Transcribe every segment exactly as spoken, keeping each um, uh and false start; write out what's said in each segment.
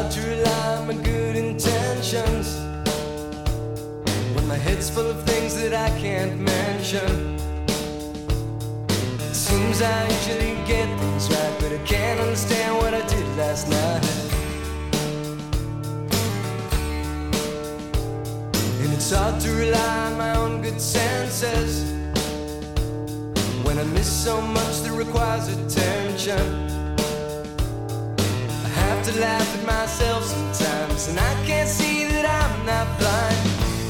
hard to rely on my good intentions when my head's full of things that I can't mention. It seems I usually get things right, but I can't understand what I did last night. And it's hard to rely on my own good senses when I miss so much that requires attention. To laugh at myself sometimes, and I can't see that I'm not blind.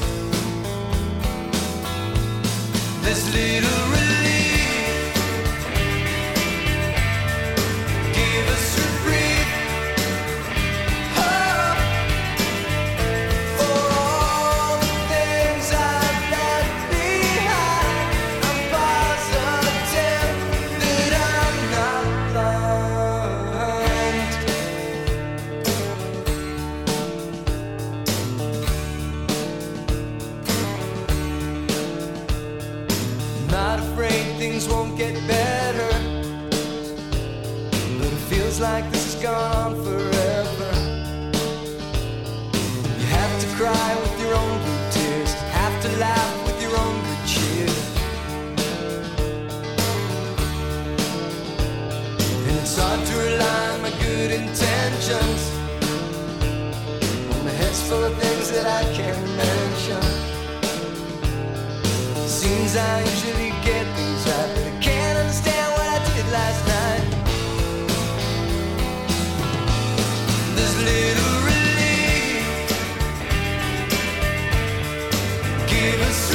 This little relief, give us a breathe. Oh, for all the things I've left behind, I'm positive that I'm not blind. Not afraid things won't get better, but it feels like this has gone on forever. You have to cry with your own blue tears, have to laugh with your own good cheer. And it's hard to rely on my good intentions when my head's full of things that I can't mention. Seems I usually get things right, but I can't understand what I did last night. This little relief, give us